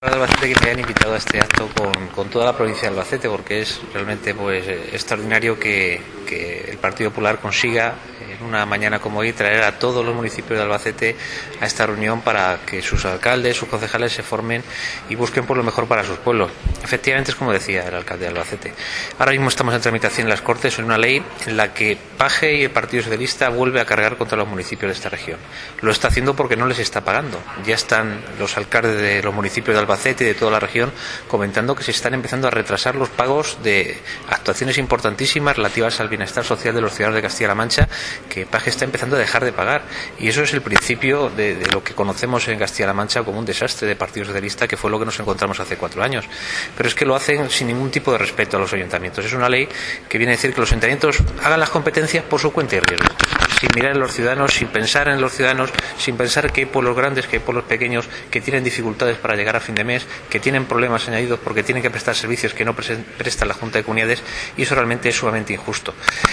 De Albacete que me hayan invitado a este acto con toda la provincia de Albacete, porque es realmente extraordinario que el Partido Popular consiga en una mañana como hoy traer a todos los municipios de Albacete a esta reunión para que sus alcaldes, sus concejales se formen y busquen por lo mejor para sus pueblos. Efectivamente es como decía el alcalde de Albacete. Ahora mismo estamos en tramitación en las Cortes en una ley en la que Paje y el Partido Socialista vuelve a cargar contra los municipios de esta región. Lo está haciendo porque no les está pagando. Ya están los alcaldes de los municipios de Albacete y de toda la región comentando que se están empezando a retrasar los pagos de actuaciones importantísimas relativas al bienestar social de los ciudadanos de Castilla-La Mancha, que Paje está empezando a dejar de pagar. Y eso es el principio de lo que conocemos en Castilla-La Mancha como un desastre de Partido Socialista, que fue lo que nos encontramos hace 4 años. Pero es que lo hacen sin ningún tipo de respeto a los ayuntamientos. Es una ley que viene a decir que los ayuntamientos hagan las competencias por su cuenta y riesgo, sin mirar en los ciudadanos, sin pensar en los ciudadanos, sin pensar que hay pueblos grandes, que hay pueblos pequeños que tienen dificultades para llegar a fin de mes, que tienen problemas añadidos porque tienen que prestar servicios que no presta la Junta de Comunidades, y eso realmente es sumamente injusto.